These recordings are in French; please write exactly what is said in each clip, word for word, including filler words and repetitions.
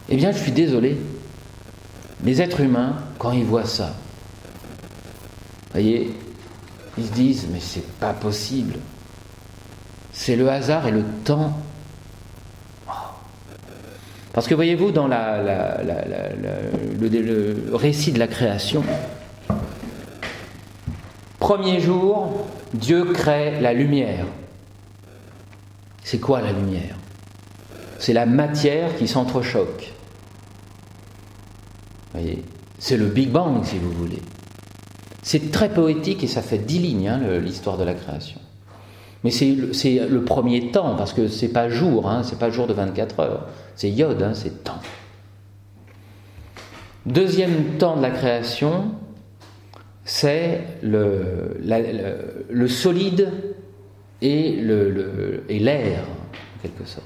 Eh bien, je suis désolé. Les êtres humains, quand ils voient ça, vous voyez, ils se disent, mais c'est pas possible. C'est le hasard et le temps. Parce que voyez-vous, dans la, la, la, la, la, le, le récit de la création, premier jour, Dieu crée la lumière. C'est quoi la lumière ? C'est la matière qui s'entrechoque. Vous voyez, c'est le Big Bang, si vous voulez. C'est très poétique et ça fait dix lignes, hein, l'histoire de la création. Mais c'est le, c'est le premier temps, parce que c'est pas jour, hein, c'est pas jour de vingt-quatre heures, c'est yod, hein, c'est temps. Deuxième temps de la création, c'est le, la, le, le solide et, le, le, et l'air, en quelque sorte.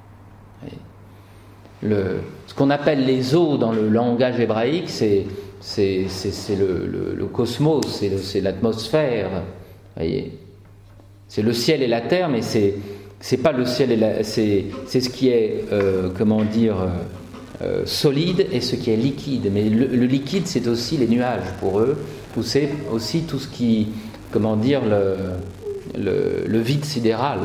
Le, ce qu'on appelle les eaux dans le langage hébraïque, c'est, c'est, c'est, c'est le, le, le cosmos, c'est, le, c'est l'atmosphère, voyez. C'est le ciel et la terre, mais c'est, c'est pas le ciel et la, c'est, c'est ce qui est, euh, comment dire, euh, solide et ce qui est liquide. Mais le, le liquide, c'est aussi les nuages pour eux, ou c'est aussi tout ce qui, comment dire, le, le, le vide sidéral.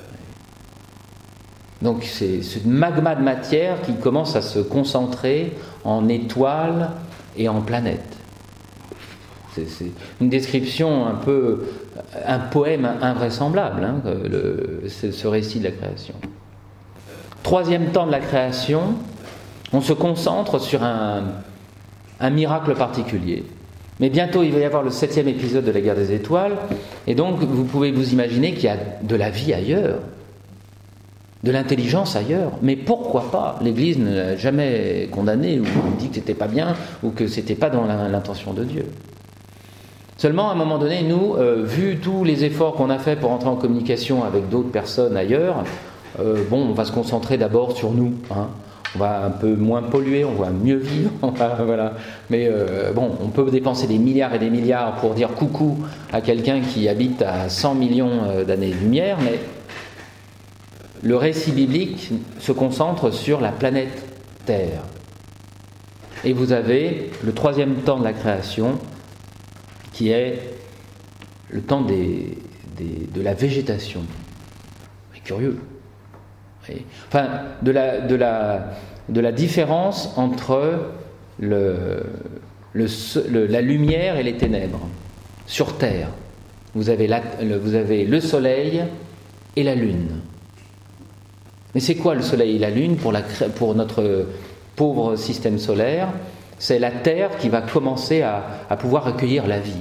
Donc c'est ce magma de matière qui commence à se concentrer en étoiles et en planètes. C'est, c'est une description un peu, un poème invraisemblable, hein, le, ce récit de la création. Troisième temps de la création, on se concentre sur un, un miracle particulier. Mais bientôt il va y avoir le septième épisode de la guerre des étoiles, et donc vous pouvez vous imaginer qu'il y a de la vie ailleurs. De l'intelligence ailleurs, mais pourquoi pas ? L'Église ne l'a jamais condamné ou dit que c'était pas bien ou que c'était pas dans la, l'intention de Dieu. Seulement, à un moment donné, nous, euh, vu tous les efforts qu'on a fait pour entrer en communication avec d'autres personnes ailleurs, euh, bon, on va se concentrer d'abord sur nous. Hein. On va un peu moins polluer, on va mieux vivre, on va, voilà. Mais euh, bon, on peut dépenser des milliards et des milliards pour dire coucou à quelqu'un qui habite à cent millions d'années-lumière, mais le récit biblique se concentre sur la planète Terre. Et vous avez le troisième temps de la création, qui est le temps des, des, de la végétation. C'est curieux. Enfin, de la, de, la, de la différence entre le, le, le, la lumière et les ténèbres. Sur Terre, vous avez, la, le, vous avez le soleil et la lune. Mais c'est quoi le soleil et la lune pour, la, pour notre pauvre système solaire ? C'est la Terre qui va commencer à, à pouvoir accueillir la vie.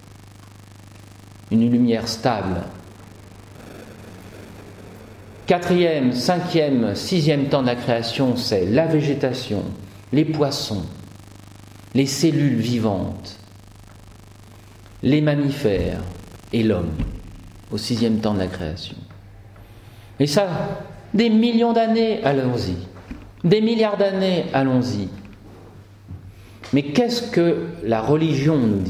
Une lumière stable. Quatrième, cinquième, sixième temps de la création, c'est la végétation, les poissons, les cellules vivantes, les mammifères et l'homme, au sixième temps de la création. Et ça, des millions d'années, allons-y. Des milliards d'années, allons-y. Mais qu'est-ce que la religion nous dit ?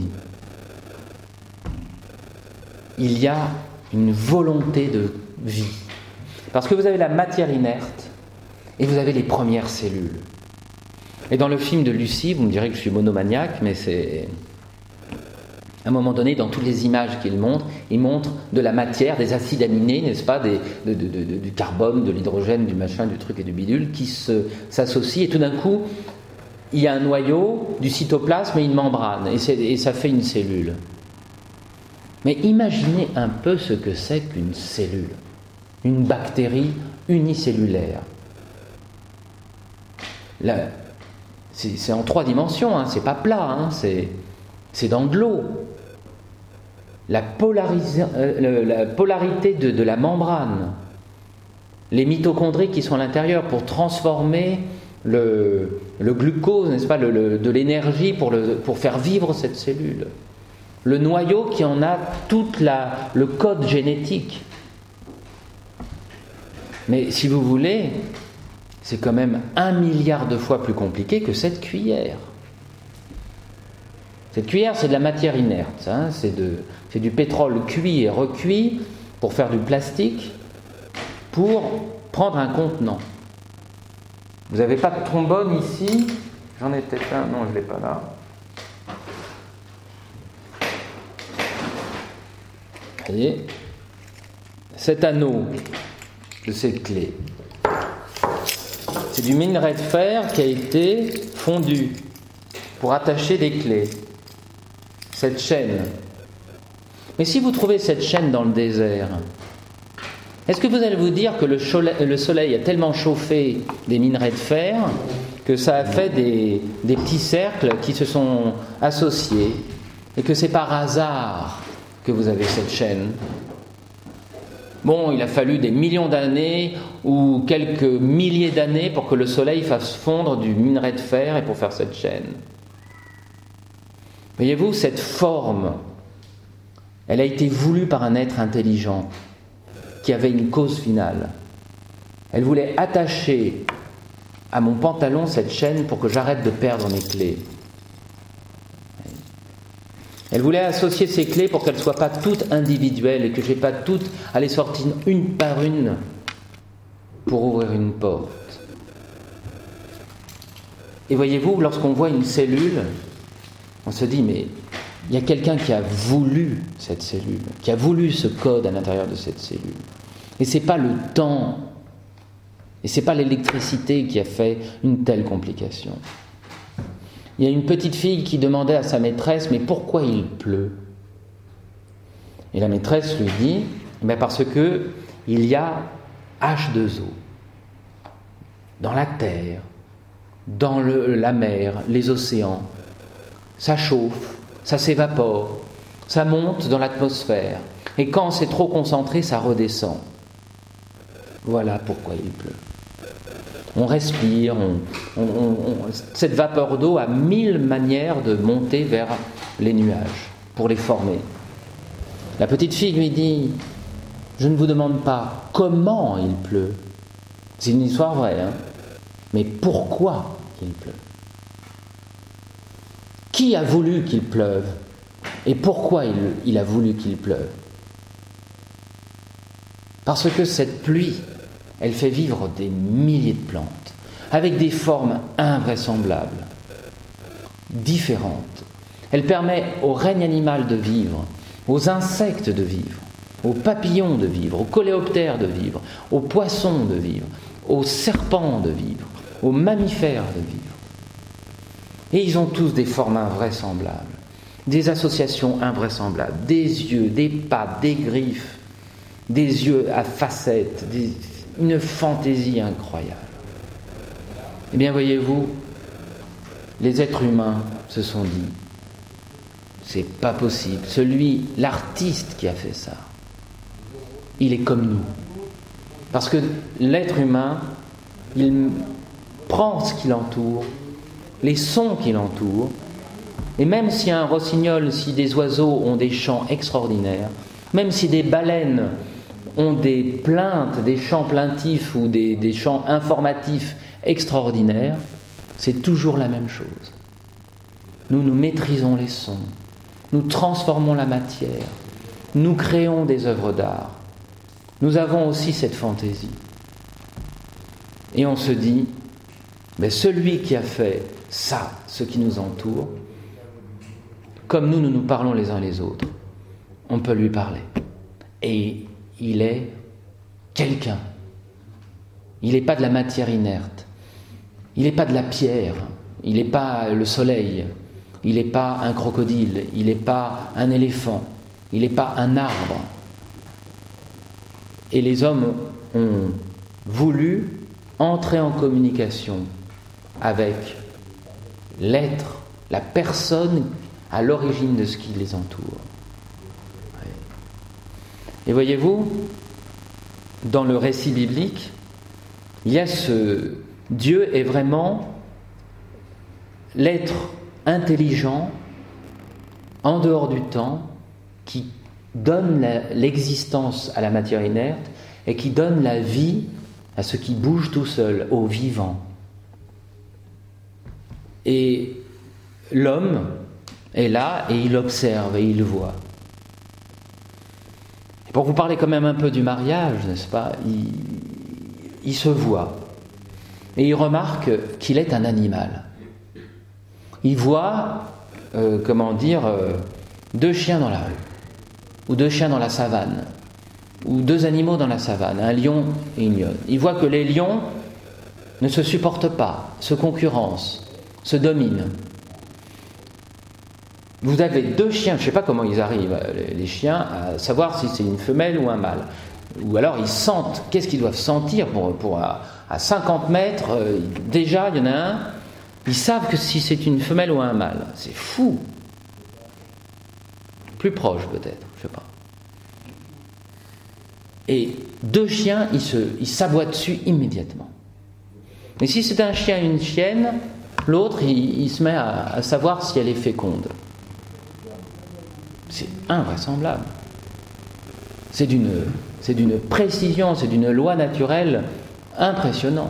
Il y a une volonté de vie. Parce que vous avez la matière inerte et vous avez les premières cellules. Et dans le film de Lucie, vous me direz que je suis monomaniaque, mais c'est... À un moment donné, dans toutes les images qu'il montre, il montre de la matière, des acides aminés, n'est-ce pas, des, de, de, de, du carbone, de l'hydrogène, du machin, du truc et du bidule, qui se, s'associent, et tout d'un coup, il y a un noyau, du cytoplasme et une membrane, et, c'est, et ça fait une cellule. Mais imaginez un peu ce que c'est qu'une cellule, une bactérie unicellulaire. Là, c'est, c'est en trois dimensions, hein, c'est pas plat, hein, c'est, c'est dans de l'eau. La, polarisa- euh, la polarité de, de la membrane, les mitochondries qui sont à l'intérieur pour transformer le, le glucose, n'est-ce pas, le, le, de l'énergie pour, le, pour faire vivre cette cellule. Le noyau qui en a tout le code génétique. Mais si vous voulez, c'est quand même un milliard de fois plus compliqué que cette cuillère. Cette cuillère, c'est de la matière inerte, hein, c'est, de, c'est du pétrole cuit et recuit pour faire du plastique, pour prendre un contenant. Vous n'avez pas de trombone ici? J'en ai peut-être un, non, je ne l'ai pas là. Vous voyez, cet anneau de cette clé, c'est du minerai de fer qui a été fondu pour attacher des clés. Cette chaîne. Mais si vous trouvez cette chaîne dans le désert, est-ce que vous allez vous dire que le soleil a tellement chauffé des minerais de fer que ça a fait des, des petits cercles qui se sont associés et que c'est par hasard que vous avez cette chaîne? Bon, il a fallu des millions d'années ou quelques milliers d'années pour que le soleil fasse fondre du minerai de fer et pour faire cette chaîne. Voyez-vous, cette forme, elle a été voulue par un être intelligent qui avait une cause finale. Elle voulait attacher à mon pantalon cette chaîne pour que j'arrête de perdre mes clés. Elle voulait associer ces clés pour qu'elles ne soient pas toutes individuelles et que je n'ai pas toutes à les sortir une par une pour ouvrir une porte. Et voyez-vous, lorsqu'on voit une cellule, on se dit, mais il y a quelqu'un qui a voulu cette cellule, qui a voulu ce code à l'intérieur de cette cellule. Et ce n'est pas le temps, et ce n'est pas l'électricité qui a fait une telle complication. Il y a une petite fille qui demandait à sa maîtresse, mais pourquoi il pleut? Et la maîtresse lui dit, ben parce que il y a H deux O dans la terre, dans le, la mer, les océans. Ça chauffe, ça s'évapore, ça monte dans l'atmosphère. Et quand c'est trop concentré, ça redescend. Voilà pourquoi il pleut. On respire, on, on, on, cette vapeur d'eau a mille manières de monter vers les nuages pour les former. La petite fille lui dit, je ne vous demande pas comment il pleut. C'est une histoire vraie, hein, mais pourquoi il pleut? Qui a voulu qu'il pleuve? Et pourquoi il, il a voulu qu'il pleuve? Parce que cette pluie, elle fait vivre des milliers de plantes, avec des formes invraisemblables, différentes. Elle permet au règne animal de vivre, aux insectes de vivre, aux papillons de vivre, aux coléoptères de vivre, aux poissons de vivre, aux serpents de vivre, aux mammifères de vivre. Et ils ont tous des formes invraisemblables, des associations invraisemblables, des yeux, des pattes, des griffes, des yeux à facettes, des, une fantaisie incroyable. Eh bien, voyez-vous, les êtres humains se sont dit, c'est pas possible. Celui, l'artiste qui a fait ça, il est comme nous. Parce que l'être humain, il prend ce qui l'entoure, les sons qui l'entourent, et même si un rossignol, si des oiseaux ont des chants extraordinaires, même si des baleines ont des plaintes, des chants plaintifs ou des, des chants informatifs extraordinaires, c'est toujours la même chose. Nous, nous maîtrisons les sons, nous transformons la matière, nous créons des œuvres d'art. Nous avons aussi cette fantaisie. Et on se dit, mais celui qui a fait ça, ce qui nous entoure, comme nous, nous nous parlons les uns les autres, on peut lui parler. Et il est quelqu'un. Il n'est pas de la matière inerte. Il n'est pas de la pierre. Il n'est pas le soleil. Il n'est pas un crocodile. Il n'est pas un éléphant. Il n'est pas un arbre. Et les hommes ont voulu entrer en communication avec l'être, la personne à l'origine de ce qui les entoure. Et voyez-vous, dans le récit biblique, il y a ce Dieu est vraiment l'être intelligent en dehors du temps qui donne la, l'existence à la matière inerte et qui donne la vie à ce qui bouge tout seul, au vivant. Et l'homme est là et il observe et il voit. Et pour vous parler quand même un peu du mariage, n'est-ce pas, il, il se voit. et il remarque qu'il est un animal. Il voit, euh, comment dire, euh, deux chiens dans la rue, ou deux chiens dans la savane, ou deux animaux dans la savane, un lion et une lionne. Il voit que les lions ne se supportent pas, se concurrencent, se dominent. Vous avez deux chiens, je ne sais pas comment ils arrivent, les chiens, à savoir si c'est une femelle ou un mâle. Ou alors ils sentent, qu'est-ce qu'ils doivent sentir pour, pour à, à cinquante mètres, euh, déjà il y en a un, ils savent que si c'est une femelle ou un mâle. C'est fou. Plus proche peut-être, je ne sais pas. Et deux chiens, ils, se, ils s'aboient dessus immédiatement. Et si c'est un chien et une chienne, l'autre, il, il se met à, à savoir si elle est féconde. C'est invraisemblable. C'est d'une, c'est d'une précision, c'est d'une loi naturelle impressionnante.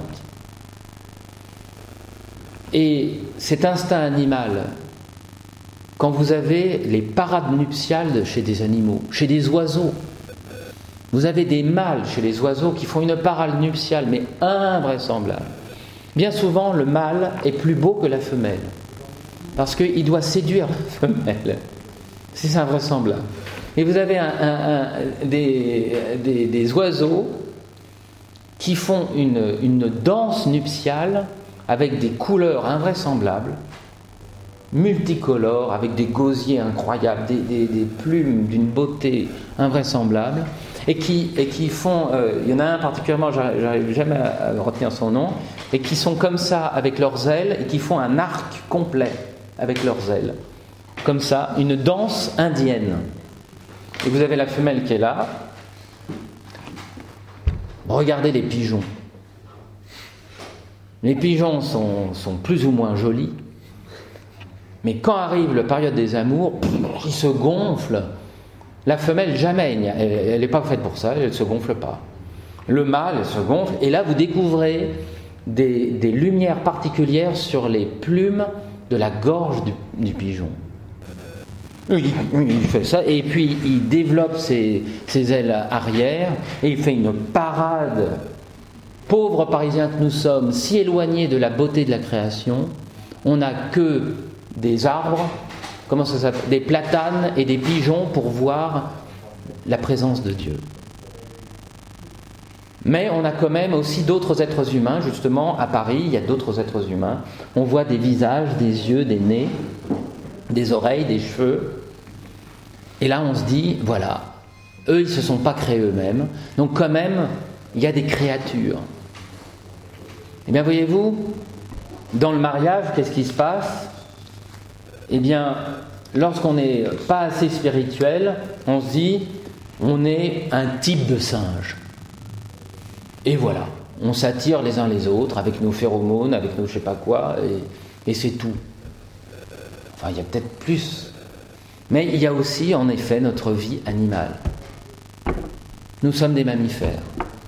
Et cet instinct animal, quand vous avez les parades nuptiales chez des animaux, chez des oiseaux, vous avez des mâles chez les oiseaux qui font une parade nuptiale, mais invraisemblable. Bien souvent, le mâle est plus beau que la femelle, parce qu'il doit séduire la femelle. C'est invraisemblable. Et vous avez un, un, un, des, des, des oiseaux qui font une, une danse nuptiale avec des couleurs invraisemblables, multicolores, avec des gosiers incroyables, des, des, des plumes d'une beauté invraisemblable, et qui, et qui font, euh, il y en a un particulièrement, j'arrive jamais à retenir son nom, et qui sont comme ça avec leurs ailes, et qui font un arc complet avec leurs ailes. Comme ça, une danse indienne. Et vous avez la femelle qui est là. Regardez les pigeons. Les pigeons sont, sont plus ou moins jolis. Mais quand arrive la période des amours, ils se gonflent. La femelle, jamais, elle n'est pas faite pour ça, elle ne se gonfle pas. Le mâle, elle se gonfle. Et là, vous découvrez des, des lumières particulières sur les plumes de la gorge du, du pigeon. Il, il fait ça, et puis il développe ses, ses ailes arrière, et il fait une parade. Pauvres Parisiens que nous sommes, si éloignés de la beauté de la création, on n'a que des arbres, comment ça s'appelle, des platanes et des pigeons pour voir la présence de Dieu. Mais on a quand même aussi d'autres êtres humains, justement, à Paris, il y a d'autres êtres humains. On voit des visages, des yeux, des nez, des oreilles, des cheveux. Et là, on se dit, voilà, eux, ils ne se sont pas créés eux-mêmes. Donc quand même, il y a des créatures. Eh bien, voyez-vous, dans le mariage, qu'est-ce qui se passe ? Eh bien, lorsqu'on n'est pas assez spirituel, on se dit, on est un type de singe. Et voilà, on s'attire les uns les autres avec nos phéromones, avec nos je sais pas quoi, et, et c'est tout. Enfin, il y a peut-être plus. Mais il y a aussi, en effet, notre vie animale. Nous sommes des mammifères.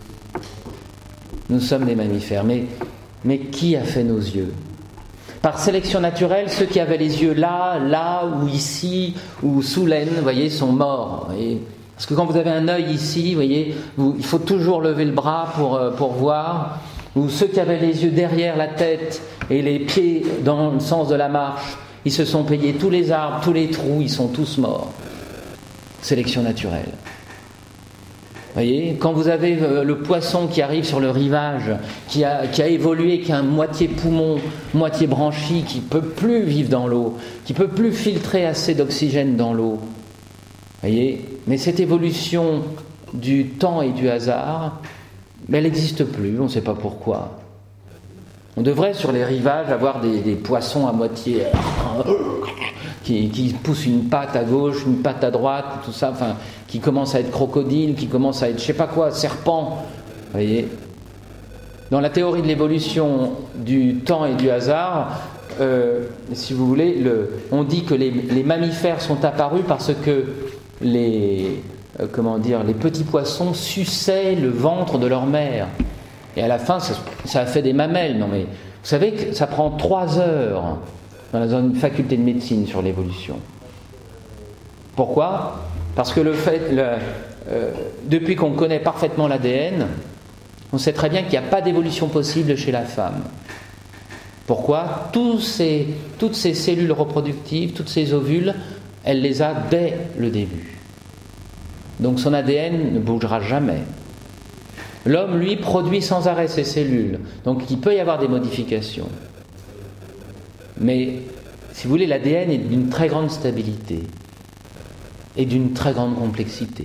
Nous sommes des mammifères. Mais, mais qui a fait nos yeux ? Par sélection naturelle, ceux qui avaient les yeux là, là, ou ici, ou sous l'aine, vous voyez, sont morts. Vous voyez ? Parce que quand vous avez un œil ici, vous voyez, vous, il faut toujours lever le bras pour, pour voir. Ou ceux qui avaient les yeux derrière la tête et les pieds dans le sens de la marche, ils se sont payés tous les arbres, tous les trous, ils sont tous morts. Sélection naturelle. Vous voyez, quand vous avez le poisson qui arrive sur le rivage, qui a, qui a évolué, qui a un moitié poumon, moitié branchie, qui ne peut plus vivre dans l'eau, qui ne peut plus filtrer assez d'oxygène dans l'eau. Vous voyez, mais cette évolution du temps et du hasard, elle n'existe plus, on ne sait pas pourquoi. On devrait sur les rivages avoir des, des poissons à moitié qui, qui poussent une patte à gauche, une patte à droite, tout ça, enfin, qui commencent à être crocodiles, qui commencent à être je sais pas quoi, serpents. Vous voyez, dans la théorie de l'évolution du temps et du hasard, euh, si vous voulez, le, on dit que les, les mammifères sont apparus parce que les, euh, comment dire, les petits poissons suçaient le ventre de leur mère. Et à la fin, ça, ça a fait des mamelles. Non mais, vous savez que ça prend trois heures dans une faculté de médecine sur l'évolution. Pourquoi ? Parce que le fait, le, euh, depuis qu'on connaît parfaitement l'A D N, On sait très bien qu'il n'y a pas d'évolution possible chez la femme. Pourquoi ? Tous ces, toutes ces cellules reproductives, toutes ces ovules, elle les a dès le début. Donc son A D N ne bougera jamais. L'homme, lui, produit sans arrêt ses cellules. Donc il peut y avoir des modifications. Mais, si vous voulez, l'A D N est d'une très grande stabilité et d'une très grande complexité.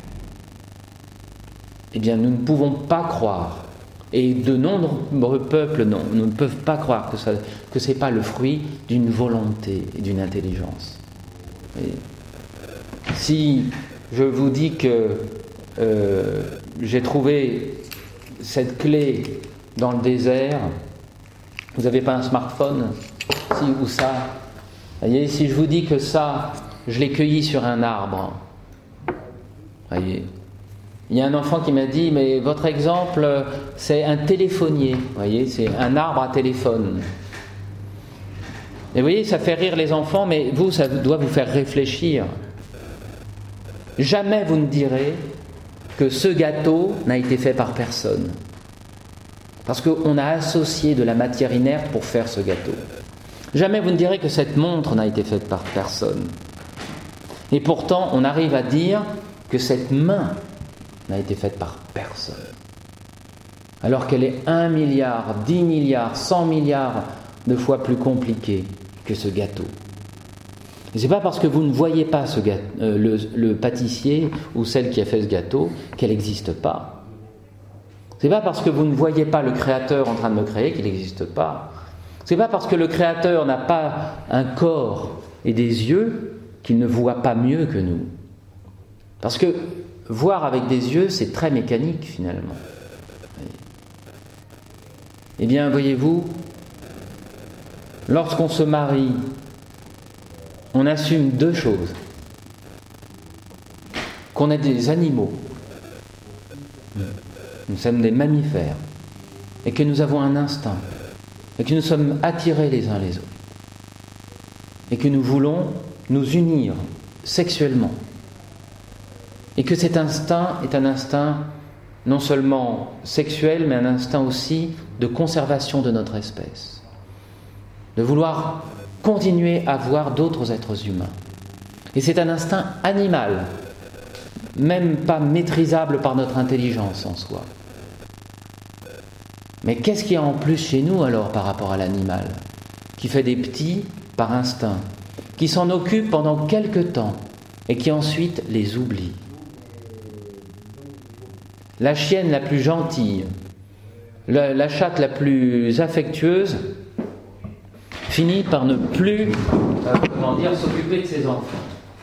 Eh bien, nous ne pouvons pas croire, et de nombreux peuples non, ne peuvent pas croire que, ça, que ce n'est pas le fruit d'une volonté et d'une intelligence. Et si je vous dis que euh, j'ai trouvé cette clé dans le désert, vous n'avez pas un smartphone ? Si, ou ça. Voyez, si je vous dis que ça, je l'ai cueilli sur un arbre. Voyez. Il y a un enfant qui m'a dit, mais votre exemple, c'est un téléphonier. Voyez, c'est un arbre à téléphone. Et vous voyez, ça fait rire les enfants, mais vous, ça doit vous faire réfléchir. Jamais vous ne direz que ce gâteau n'a été fait par personne. Parce qu'on a associé de la matière inerte pour faire ce gâteau. Jamais vous ne direz que cette montre n'a été faite par personne. Et pourtant, on arrive à dire que cette main n'a été faite par personne. Alors qu'elle est un milliard, dix milliards, cent milliards de fois plus compliquée que ce gâteau. Et c'est pas parce que vous ne voyez pas ce gâteau, euh, le, le pâtissier ou celle qui a fait ce gâteau qu'elle n'existe pas. C'est pas parce que vous ne voyez pas le créateur en train de me créer qu'il n'existe pas. C'est pas parce que le créateur n'a pas un corps et des yeux qu'il ne voit pas mieux que nous. Parce que voir avec des yeux, c'est très mécanique finalement. Eh bien, voyez-vous, lorsqu'on se marie, on assume deux choses. Qu'on est des animaux, nous sommes des mammifères, et que nous avons un instinct, et que nous sommes attirés les uns les autres, et que nous voulons nous unir sexuellement, et que cet instinct est un instinct non seulement sexuel, mais un instinct aussi de conservation de notre espèce, de vouloir continuer à voir d'autres êtres humains. Et c'est un instinct animal, même pas maîtrisable par notre intelligence en soi. Mais qu'est-ce qu'il y a en plus chez nous alors par rapport à l'animal, qui fait des petits par instinct, qui s'en occupe pendant quelque temps et qui ensuite les oublie. La chienne la plus gentille, la, la chatte la plus affectueuse finit par ne plus, euh, comment dire, s'occuper de ses enfants.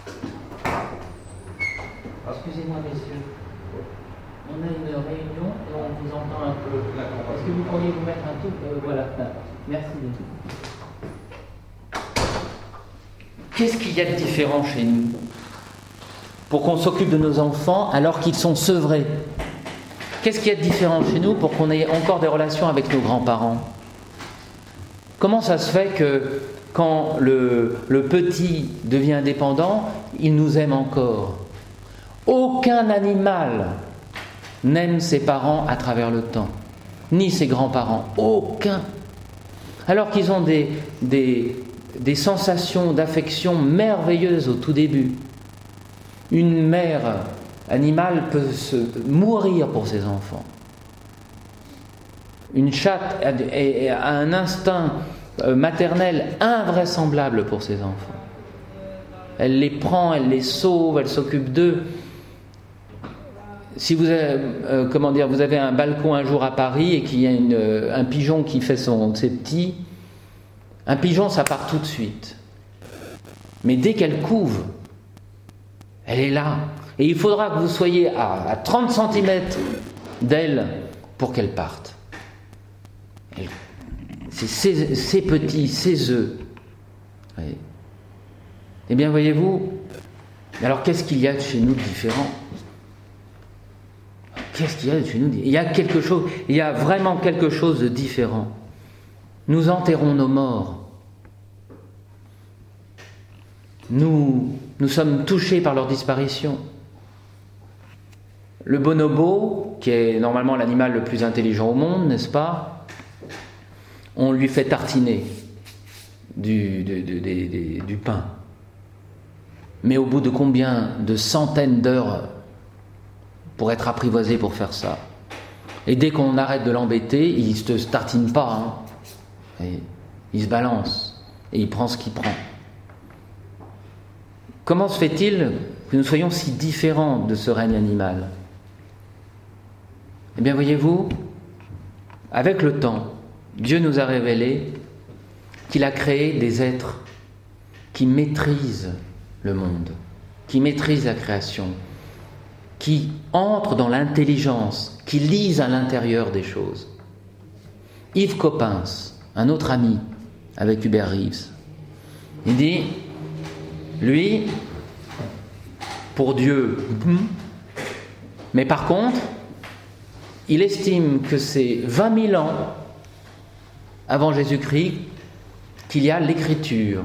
Excusez-moi, messieurs, on a une réunion et on vous entend un peu. Est-ce que vous pourriez vous mettre un tout euh, Voilà, merci. Qu'est-ce qu'il y a de différent chez nous pour qu'on s'occupe de nos enfants alors qu'ils sont sevrés? Qu'est-ce qu'il y a de différent chez nous pour qu'on ait encore des relations avec nos grands-parents? Comment ça se fait que quand le, le petit devient indépendant, il nous aime encore? Aucun animal n'aime ses parents à travers le temps, ni ses grands-parents, aucun. Alors qu'ils ont des, des, des sensations d'affection merveilleuses au tout début. Une mère animale peut se mourir pour ses enfants. Une chatte a un instinct maternel invraisemblable pour ses enfants. Elle les prend, elle les sauve, elle s'occupe d'eux. Si vous avez, euh, comment dire, vous avez un balcon un jour à Paris et qu'il y a une, euh, un pigeon qui fait son, ses petits, un pigeon ça part tout de suite. Mais dès qu'elle couve, elle est là. Et il faudra que vous soyez à, à trente centimètres d'elle pour qu'elle parte. Elle, c'est ses, ses petits, ses œufs. Voyez. Eh bien, voyez-vous, alors qu'est-ce qu'il y a chez nous de différent ? Qu'est-ce qu'il y a chez nous ? Il y a quelque chose, il y a vraiment quelque chose de différent. Nous enterrons nos morts. Nous, nous sommes touchés par leur disparition. Le bonobo, qui est normalement l'animal le plus intelligent au monde, n'est-ce pas? On lui fait tartiner du, du, du, du, du pain. Mais au bout de combien de centaines d'heures pour être apprivoisé pour faire ça? Et dès qu'on arrête de l'embêter, il ne se tartine pas. Hein. Et il se balance et il prend ce qu'il prend. Comment se fait-il que nous soyons si différents de ce règne animal? Eh bien, voyez-vous, avec le temps, Dieu nous a révélé qu'il a créé des êtres qui maîtrisent le monde, qui maîtrisent la création, qui entrent dans l'intelligence, qui lisent à l'intérieur des choses. Yves Coppens, un autre ami avec Hubert Reeves, il dit, lui, pour Dieu, mais par contre, il estime que c'est vingt mille ans avant Jésus-Christ qu'il y a l'écriture,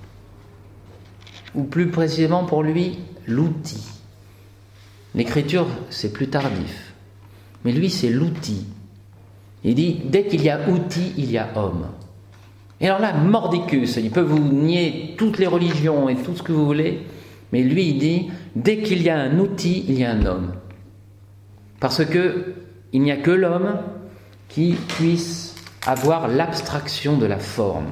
ou plus précisément pour lui, l'outil. L'écriture, c'est plus tardif, mais lui, c'est l'outil. Il dit, dès qu'il y a outil, il y a homme. Et alors là, mordicus, il peut vous nier toutes les religions et tout ce que vous voulez, mais lui, il dit, dès qu'il y a un outil, il y a un homme. Parce que il n'y a que l'homme qui puisse avoir l'abstraction de la forme,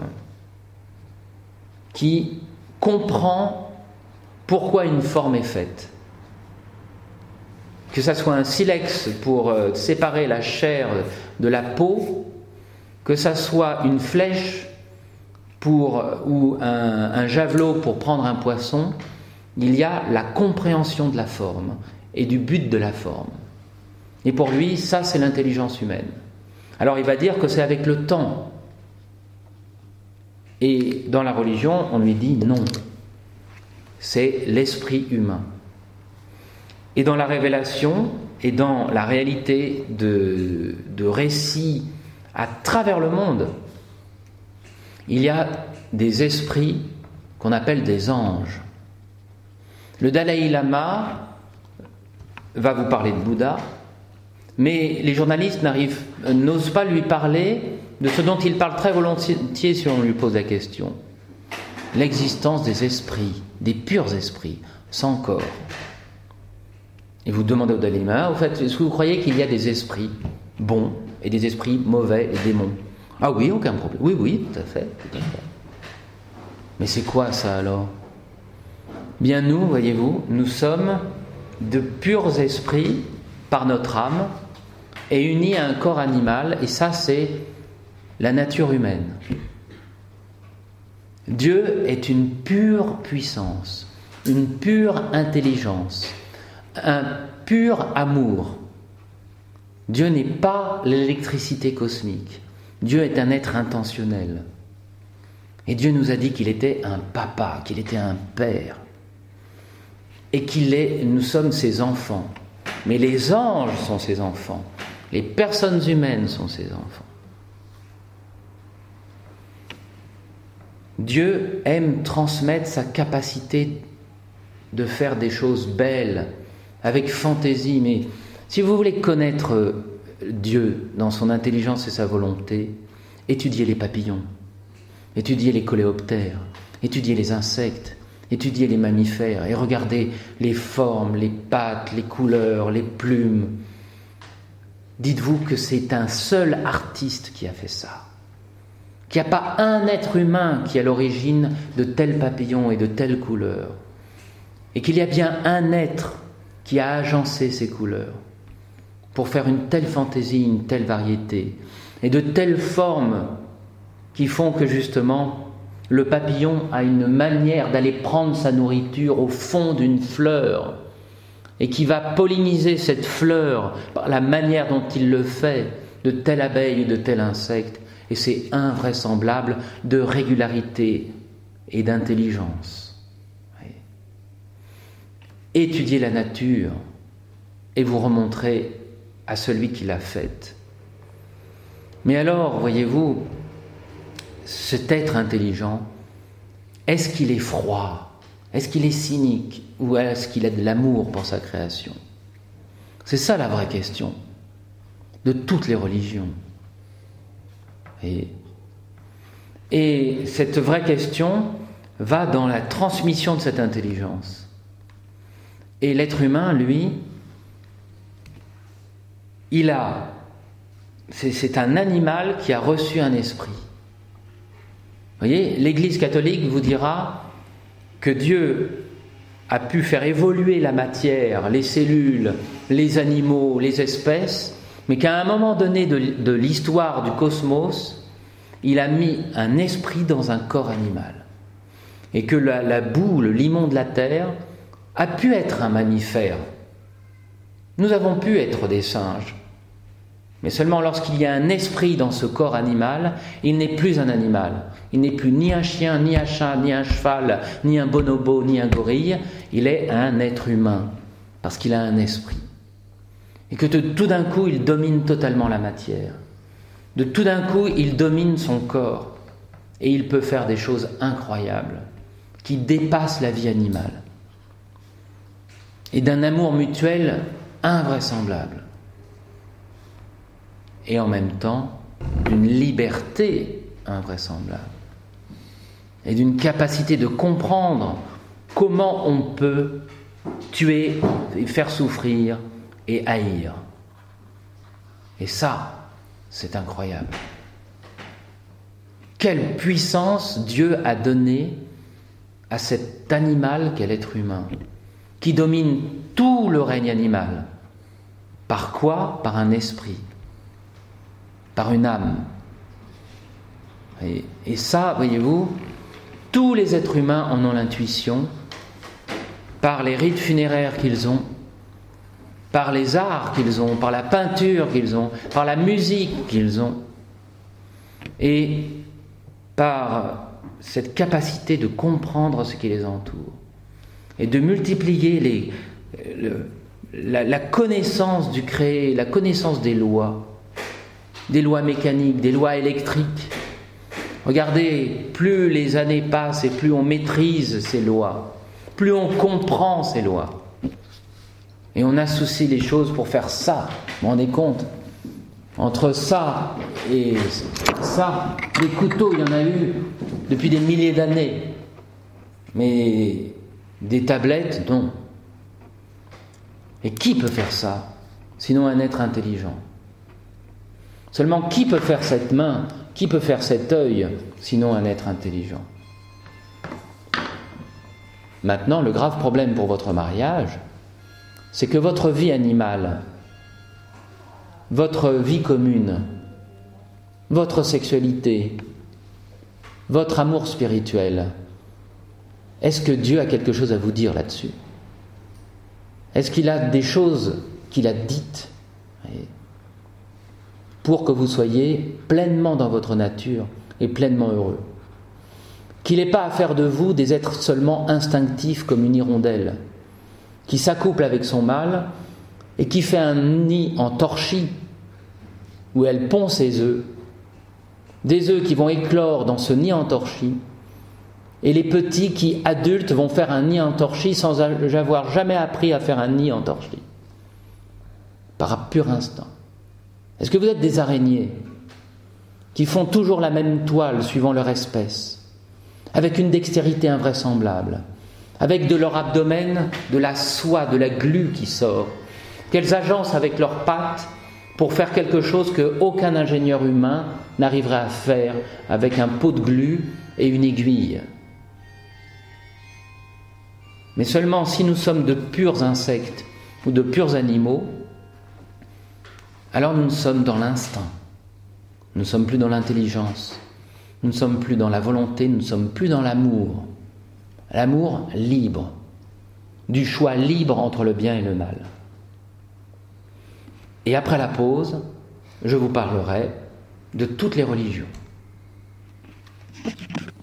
qui comprend pourquoi une forme est faite. Que ça soit un silex pour euh, séparer la chair de la peau, que ça soit une flèche pour, ou un, un javelot pour prendre un poisson, il y a la compréhension de la forme et du but de la forme. Et pour lui, ça c'est l'intelligence humaine. Alors il va dire que c'est avec le temps. Et dans la religion, on lui dit non. C'est l'esprit humain. Et dans la révélation et dans la réalité de, de récits à travers le monde, il y a des esprits qu'on appelle des anges. Le Dalai Lama va vous parler de Bouddha, mais les journalistes n'arrivent, n'osent pas lui parler de ce dont il parle très volontiers si on lui pose la question. L'existence des esprits, des purs esprits, sans corps. Et vous demandez au Dalai Lama, au fait, est-ce que vous croyez qu'il y a des esprits bons et des esprits mauvais et démons? Ah oui, aucun problème. Oui, oui, tout à fait, tout à fait. Mais c'est quoi ça alors? Bien nous, voyez-vous, nous sommes de purs esprits par notre âme et unis à un corps animal, et ça c'est la nature humaine. Dieu est une pure puissance, une pure intelligence, un pur amour. Dieu n'est pas l'électricité cosmique. Dieu est un être intentionnel. Et Dieu nous a dit qu'il était un papa, qu'il était un père. Et qu'il est, nous sommes ses enfants. Mais les anges sont ses enfants. Les personnes humaines sont ses enfants. Dieu aime transmettre sa capacité de faire des choses belles, avec fantaisie. Mais si vous voulez connaître Dieu dans son intelligence et sa volonté, étudiez les papillons, étudiez les coléoptères, étudiez les insectes, étudiez les mammifères et regardez les formes, les pattes, les couleurs, les plumes. Dites-vous que c'est un seul artiste qui a fait ça. Qu'il n'y a pas un être humain qui est à l'origine de tels papillons et de telles couleurs. Et qu'il y a bien un être qui a agencé ces couleurs pour faire une telle fantaisie, une telle variété, et de telles formes qui font que justement le papillon a une manière d'aller prendre sa nourriture au fond d'une fleur et qui va polliniser cette fleur par la manière dont il le fait, de telle abeille ou de tel insecte, et c'est invraisemblable de régularité et d'intelligence. Oui. Étudiez la nature et vous remontrez à celui qui l'a faite. Mais alors, voyez-vous, cet être intelligent, est-ce qu'il est froid? Est-ce qu'il est cynique? Ou est-ce qu'il a de l'amour pour sa création? C'est ça la vraie question de toutes les religions. Et, et cette vraie question va dans la transmission de cette intelligence. Et l'être humain, lui, il a, c'est, c'est un animal qui a reçu un esprit. Vous voyez, l'Église catholique vous dira que Dieu a pu faire évoluer la matière, les cellules, les animaux, les espèces, mais qu'à un moment donné de, de l'histoire du cosmos, il a mis un esprit dans un corps animal. Et que la, la boue, le limon de la terre, a pu être un mammifère. Nous avons pu être des singes. Mais seulement lorsqu'il y a un esprit dans ce corps animal, il n'est plus un animal. Il n'est plus ni un chien, ni un chat, ni un cheval, ni un bonobo, ni un gorille. Il est un être humain, parce qu'il a un esprit. Et que de, tout d'un coup, il domine totalement la matière. De tout d'un coup, il domine son corps. Et il peut faire des choses incroyables, qui dépassent la vie animale. Et d'un amour mutuel invraisemblable. Et en même temps, d'une liberté invraisemblable. Et d'une capacité de comprendre comment on peut tuer, faire souffrir et haïr. Et ça, c'est incroyable. Quelle puissance Dieu a donnée à cet animal qu'est l'être humain, qui domine tout le règne animal. Par quoi ? Par un esprit, par une âme. Et, et ça, voyez-vous, tous les êtres humains en ont l'intuition, par les rites funéraires qu'ils ont, par les arts qu'ils ont, par la peinture qu'ils ont, par la musique qu'ils ont, et par cette capacité de comprendre ce qui les entoure, et de multiplier les, le, la, la connaissance du créé, la connaissance des lois, des lois mécaniques, des lois électriques. Regardez, plus les années passent et plus on maîtrise ces lois, plus on comprend ces lois. Et on associe les choses pour faire ça. Vous vous rendez compte ? Entre ça et ça, des couteaux, il y en a eu depuis des milliers d'années. Mais des tablettes, non. Et qui peut faire ça, sinon un être intelligent ? Seulement, qui peut faire cette main ? Qui peut faire cet œil, sinon un être intelligent ? Maintenant, le grave problème pour votre mariage, c'est que votre vie animale, votre vie commune, votre sexualité, votre amour spirituel, est-ce que Dieu a quelque chose à vous dire là-dessus ? Est-ce qu'il a des choses qu'il a dites pour que vous soyez pleinement dans votre nature et pleinement heureux ? Qu'il n'ait pas à faire de vous des êtres seulement instinctifs comme une hirondelle, qui s'accouple avec son mâle et qui fait un nid en torchis où elle pond ses œufs, des œufs qui vont éclore dans ce nid en torchis, et les petits qui, adultes, vont faire un nid en torchis sans avoir jamais appris à faire un nid en torchis, par pur instinct. Est-ce que vous êtes des araignées qui font toujours la même toile suivant leur espèce, avec une dextérité invraisemblable, avec de leur abdomen de la soie, de la glu qui sort, qu'elles agencent avec leurs pattes pour faire quelque chose qu'aucun ingénieur humain n'arriverait à faire avec un pot de glu et une aiguille. Mais seulement si nous sommes de purs insectes ou de purs animaux, alors nous sommes dans l'instinct, nous ne sommes plus dans l'intelligence, nous ne sommes plus dans la volonté, nous ne sommes plus dans l'amour. L'amour libre, du choix libre entre le bien et le mal. Et après la pause, je vous parlerai de toutes les religions.